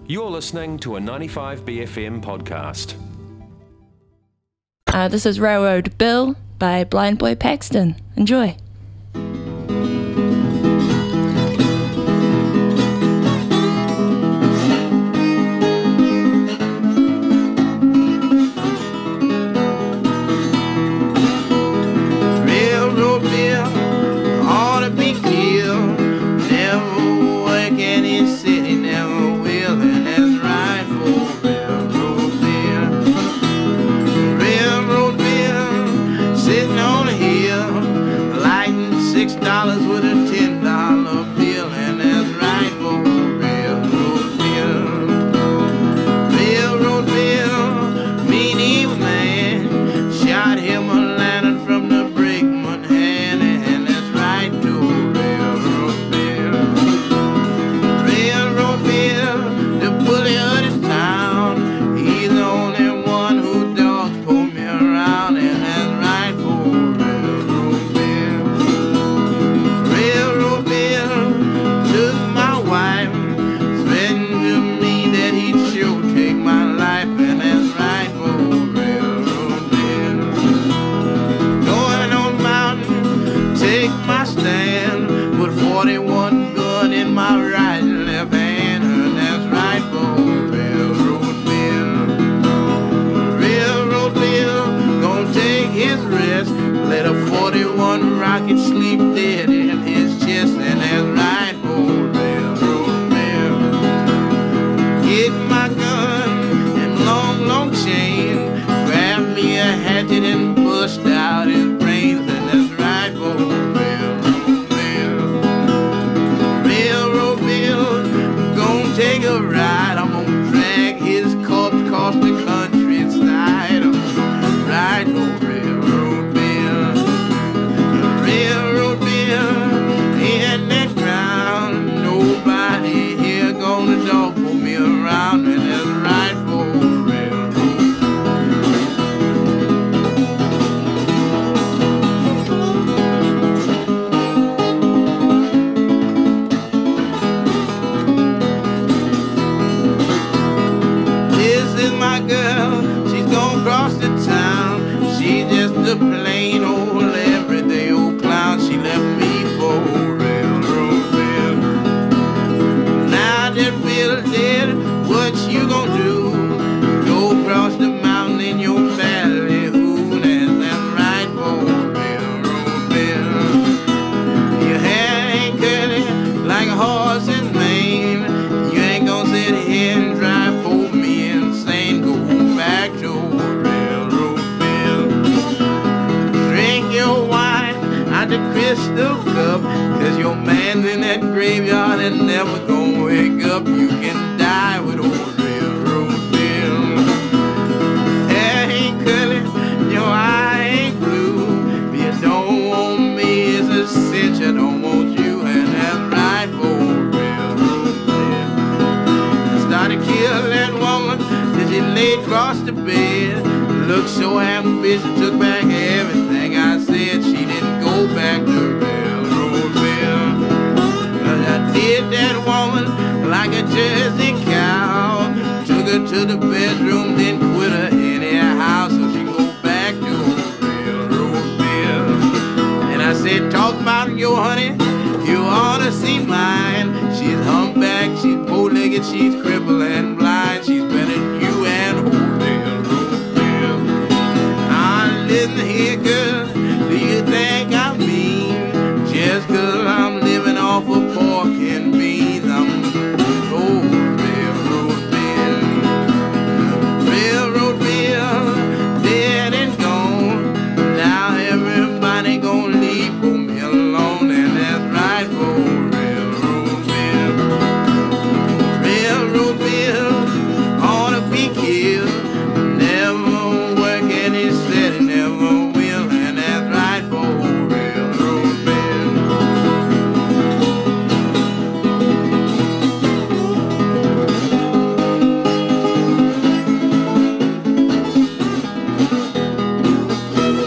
You're listening to a 95BFM podcast. This is Railroad Bill by Blind Boy Paxton. Enjoy.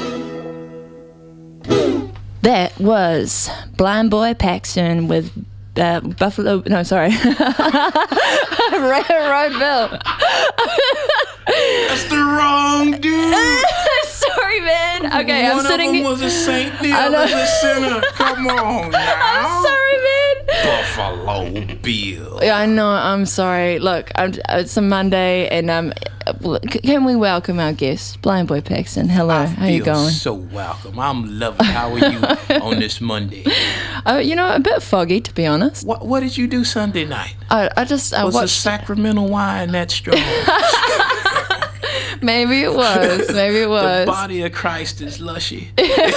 That was Blind Boy Paxton with Buffalo. No, sorry, Road Bill. That's the wrong dude. Sorry, man. Okay, One I'm sitting. of them was a saint, the other was a sinner. Come on now. I'm sorry, man. Buffalo Bill. Yeah, I know. I'm sorry. Look, it's a Monday, and can we welcome our guest, Blind Boy Paxton? Hello, how you going? So welcome. I'm lovely. How are you on this Monday? A bit foggy, to be honest. What did you do Sunday night? I just Was the watched. Sacramento wine that strong? Maybe it was. Maybe it was. The body of Christ is lushy.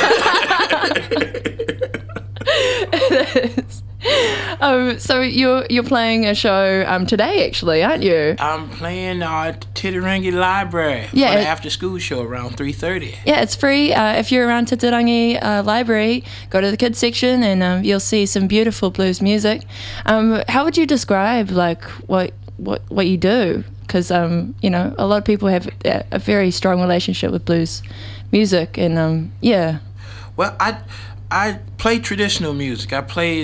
It is. So you're playing a show today, actually, aren't you? I'm playing Titirangi Library for the after school show around 3:30. Yeah, it's free. If you're around Titirangi Library, go to the kids section and you'll see some beautiful blues music. How would you describe what you do? Because a lot of people have a very strong relationship with blues music, and Well, I play traditional music. I play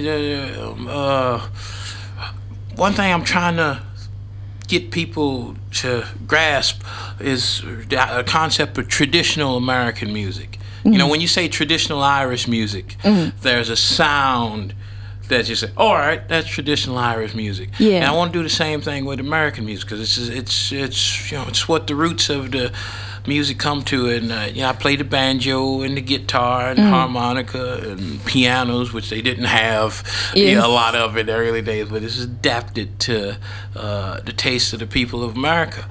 one thing I'm trying to get people to grasp is the concept of traditional American music. Mm-hmm. When you say traditional Irish music, there's a sound that you say, all right, that's traditional Irish music. Yeah. And I want to do the same thing with American music because it's what the roots of the music come to. And I play the banjo and the guitar and harmonica and pianos, which they didn't have a lot of in the early days, but it's adapted to the taste of the people of America.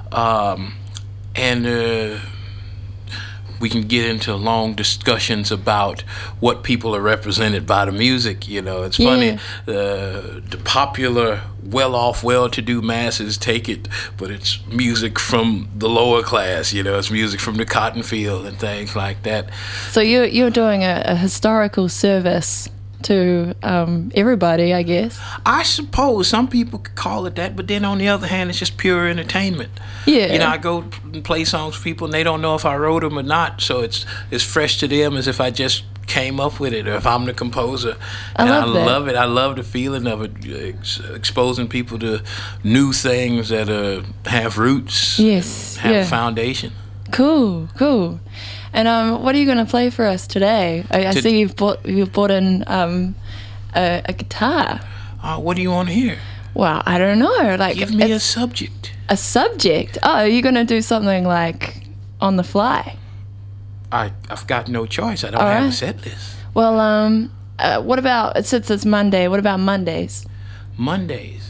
We can get into long discussions about what people are represented by the music. It's funny. The popular, well-off, well-to-do masses take it, but it's music from the lower class. It's music from the cotton field and things like that. So you're doing a historical service to everybody, I guess. I suppose some people could call it that, but then on the other hand, it's just pure entertainment. Yeah. I go and play songs for people, and they don't know if I wrote them or not, so it's fresh to them as if I just came up with it, or if I'm the composer. I love it. I love the feeling of it, exposing people to new things that have roots. Yes. Have a foundation. Cool. And what are you going to play for us today? I see you've brought in a guitar. What do you want to hear? Well, I don't know. Give me a subject. A subject? Oh, you're going to do something like on the fly? I've got no choice. I don't have a set list. Well, what about, since it's Monday, what about Mondays? Mondays.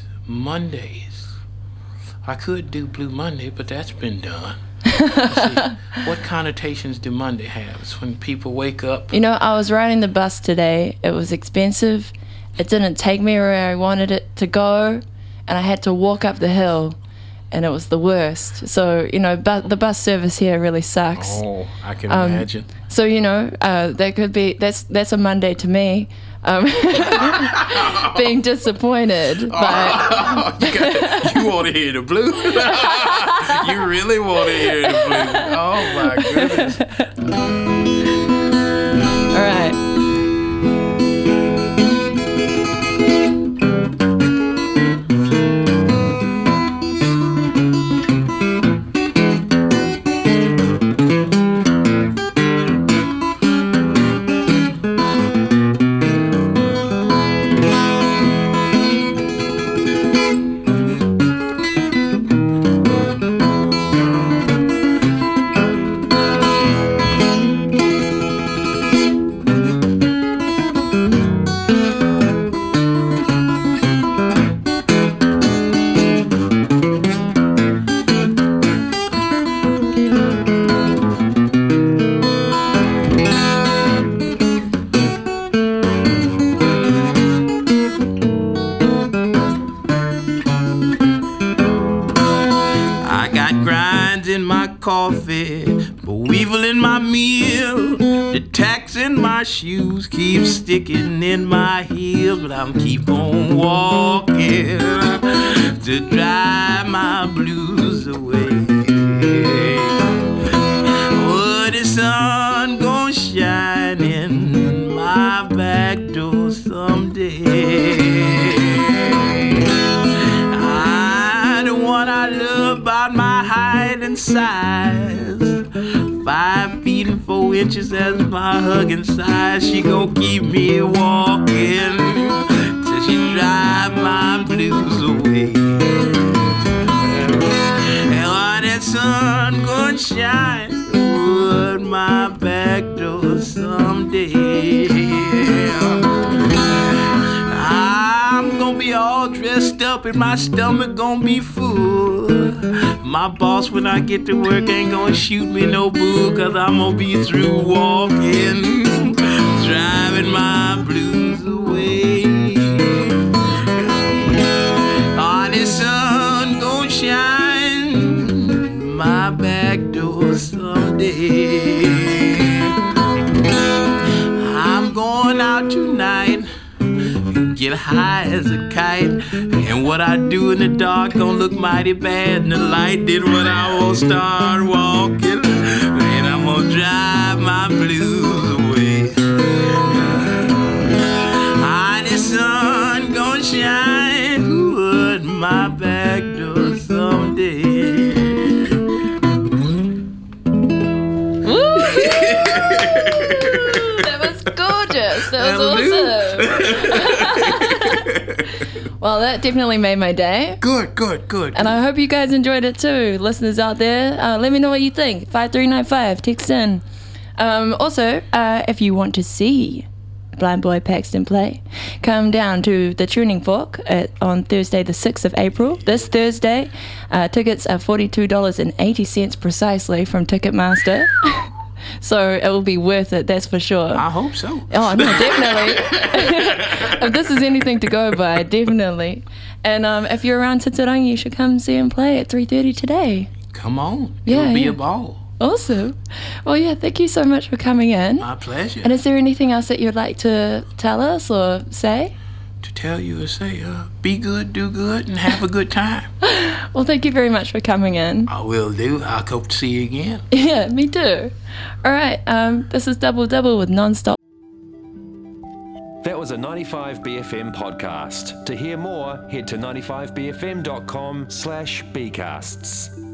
I could do Blue Monday, but that's been done. What connotations do Monday have? It's when people wake up. I was riding the bus today. It was expensive. It didn't take me where I wanted it to go, and I had to walk up the hill, and it was the worst. So, the bus service here really sucks. Oh, I can imagine. So, that could be, that's a Monday to me. Being disappointed. But you want to hear the blues? You really want to hear the blues? Oh, my goodness. All right. Coffee, but weevil in my meal. The tacks in my shoes keep sticking in my heels, but I'm keep on walking to drive my blues away. Oh, the sun gonna shine in my back door someday. size. 5 feet and 4 inches, that's my hugging size. She gon' keep me walking till she drive my blues away. And when that sun gon' shine toward my back door someday, I'm gonna be all dressed up and my stomach gonna be full. My boss when I get to work ain't gonna shoot me no boo, 'cause I'm gonna be through walking, driving my blues away. Oh, the sun gonna shine my back door someday. I'm going out tonight, get high as a kite, and what I do in the dark gonna look mighty bad in the light. Then when I will start walking, and I'm gonna drive my blues away. Ah, the sun gonna shine toward my back door someday. That was gorgeous. That was awesome. Well, that definitely made my day. Good. And I hope you guys enjoyed it too. Listeners out there, let me know what you think. 5395, text in. Also, if you want to see Blind Boy Paxton play, come down to the Tuning Fork on Thursday the 6th of April. This Thursday, tickets are $42.80 precisely from Ticketmaster. So it will be worth it, that's for sure. I hope so. Oh, no, definitely. If this is anything to go by, definitely. And if you're around Titirangi, you should come see him play at 3:30 today. Come on. Yeah, It'll be yeah. a ball. Awesome. Well, yeah, thank you so much for coming in. My pleasure. And is there anything else that you'd like to tell us or say? To tell you to say, be good, do good, and have a good time. Well, thank you very much for coming in. I will do. I hope to see you again. Yeah, me too. All right, this is Double Double with Nonstop. That was a 95BFM podcast. To hear more, head to 95bfm.com/bcasts.